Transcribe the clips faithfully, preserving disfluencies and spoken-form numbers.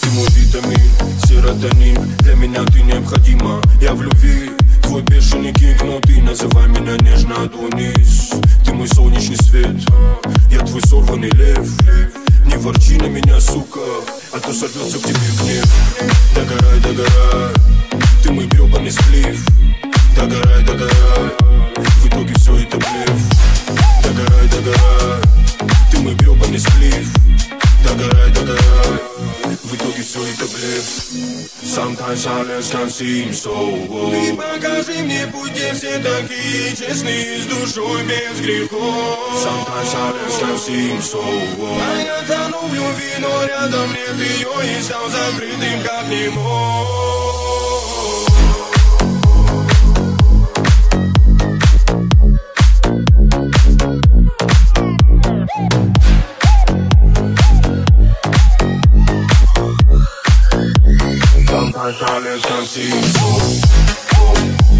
Ты мой витамин, серотонин, для меня ты необходима. Я в любви, твой бешеный кинг, но ты называй меня нежно Адонис. Ты мой солнечный свет, я твой сорванный лев. Не ворчи на меня, сука, а то сорвется к тебе гнев. Догорай, догорай, ты мой гребаный сплив. Догорай, догорай, в итоге все это блеф. Догорай, догорай, ты мой гребаный сплив. Догорай, догорай, в итоге все это блеф. Sometimes silence can seem so old. Ты покажи мне путь, где все такие честные, с душой без грехов. Sometimes silence can seem so old. А я тону в любви, но рядом нет ее, и стал закрытым как не мог. Sometimes silence can seem so cold.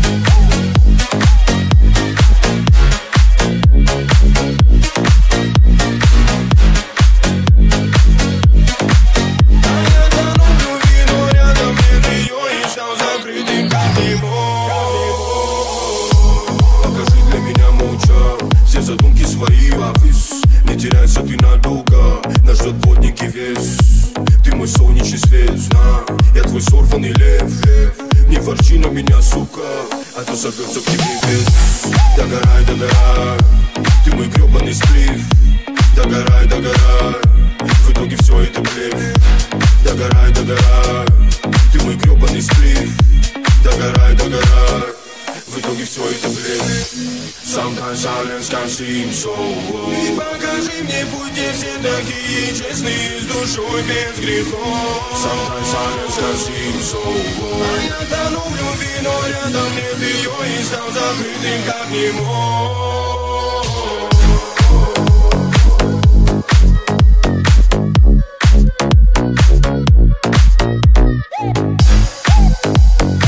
А я тону в любви, но рядом нет ее, и стал закрытым как не мог. Покажи для меня молча все задумки свои, офис. Не теряйся ты надолго, нас ждет плотненький вес. Ты мой солнечный свет, знай, я твой сорванный лев. Не ворчи на меня, сука, а то сорвется к тебе вес. Догорай, догорай, ты мой гребаный сплив. Догорай, догорай, в итоге все это блеф. Догорай, догорай, ты мой гребаный сплив. Догорай, догорай, в итоге все это блеф. Sometimes silence can seem so old. Ты покажи мне путь, где все такие честные, с душой без грехов. Sometimes silence can seem so old. А я тону в любви, но рядом нет ее, и стал закрытым как не мог.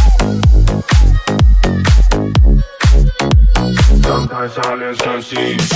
Sometimes silence can seem